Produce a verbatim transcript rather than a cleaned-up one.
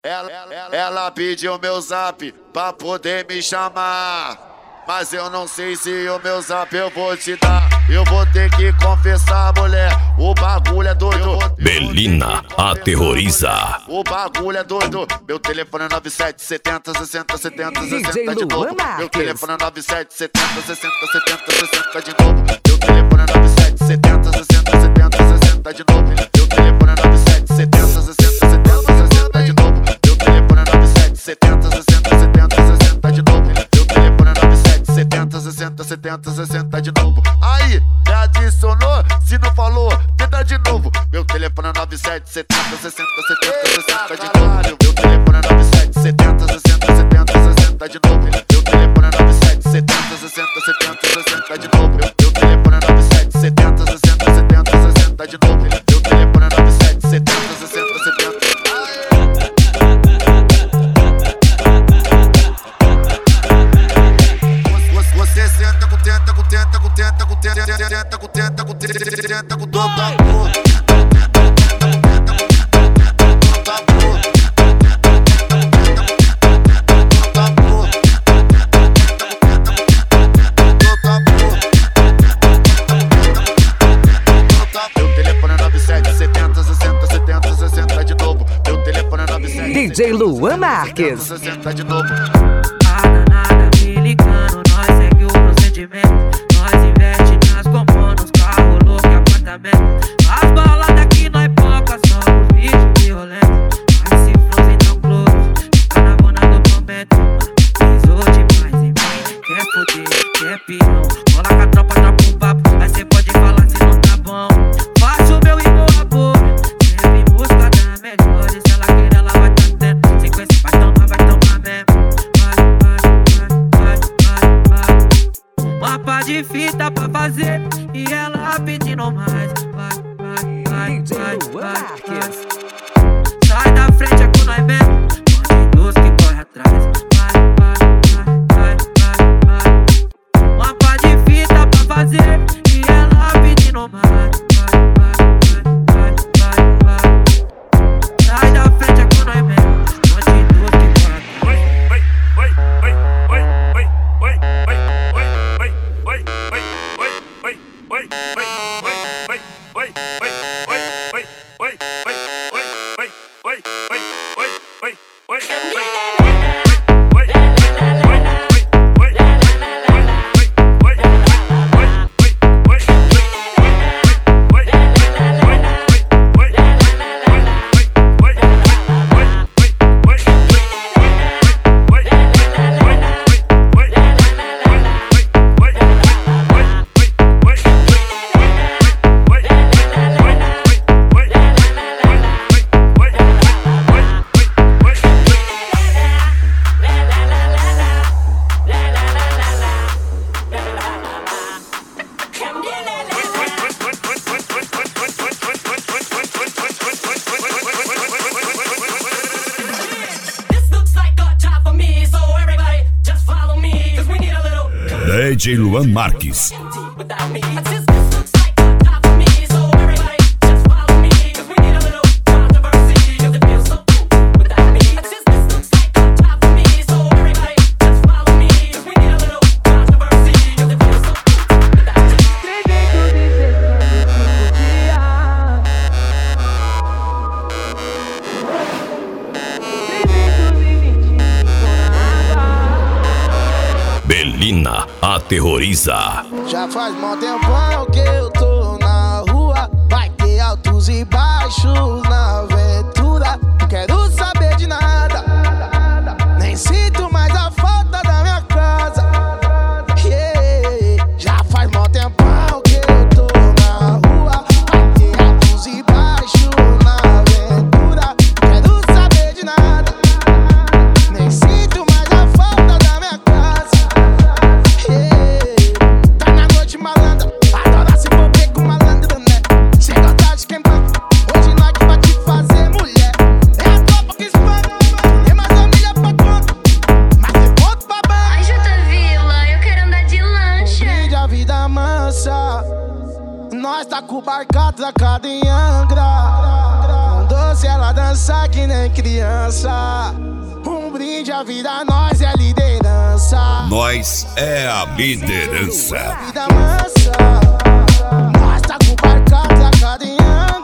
Ela, ela, ela pediu meu zap pra poder me chamar, mas eu não sei se o meu zap eu vou te dar. Eu vou ter que confessar, mulher, o bagulho é doido. Belina aterroriza. O bagulho é doido. Meu telefone é nove sete setenta sessenta setenta sessenta de novo. Meu telefone é nove sete setenta sessenta setenta sessenta de novo. Meu telefone é nove sete setenta sessenta setenta sessenta de novo. Meu telefone é nove sete setenta sessenta setenta sessenta de novo. Meu telefone é nove sete setenta sessenta setenta sessenta de novo. Meu telefone é nove sete setenta sessenta setenta sessenta de novo. Aí, já adicionou? Se não falou, tenta de novo. Meu telefone é nove sete setenta sessenta setenta sessenta de novo. Meu telefone é nove sete setenta sessenta setenta sessenta de novo. Meu telefone é nove sete setenta sessenta setenta sessenta de novo. Meu telefone é nove sete setenta sessenta setenta sessenta de novo. Meu telefone é nove sete setenta sessenta setenta. Você senta com tenta, com tenta, com tenta, com tenta, tenta, com tenta, com tenta, tenta, com todo amor. Meu telefone é nove sete setenta sessenta setenta sessenta de novo. Meu telefone é nove sete D J Luan Marques. sessenta de novo. Nada, nada me ligando, nós segue o procedimento. Nós investe nas comunas, carro, louco e apartamento. As baladas que nós foca são os bichos violentos. Mas se fosse tão close, tá na bona do momento. Pisou demais em mim, quer foder, quer pirão. Cola com a tropa, tropa um papo, aí cê pode falar se não tá bom. Faço o meu e boa amor, sempre em busca da melhor. E se ela querer, ela vai tá tendo. Sequência vai tomar, vai tomar mesmo. Mapa de fita pra fazer e ela pedindo mais. Vai, vai, vai, vai, vai, vai. Sai da frente, é com nós mesmo. Bandidos que corre atrás. Vai, vai, vai, vai, vai. Mapa de fita pra fazer e ela pedindo mais. Vai, vai, vai, vai, vai. Sai da frente, é com nós mesmo. Bandidos que corre atrás. D J Luan Marques. Belina aterroriza. Já faz mó tempão que eu tô na rua. Vai ter altos e baixos na aventura. Não quero saber de nada, nem sinto mais a falta da minha casa. Yeah. Já faz mó tempão que eu tô na rua. Vai ter altos e baixos na aventura. Não quero saber de nada, nem sinto mais a falta da minha casa. Tá na noite malandra, adora se envolver com malandro, né? Cê gosta de queimar, hoje nós que vai te fazer mulher. É a tropa que espana, tem mais família pra conta, mas tem ponto pra banca. Ai, Jota Vila, eu quero andar de lancha. Convide a vida mansa, nós tá com o barco atracado em Angra. Com doce ela pra dançar que nem criança. Um brinde à vida, nós é a liderança. Nós é a liderança. Vida mansa, nós tá com barca, cadeando.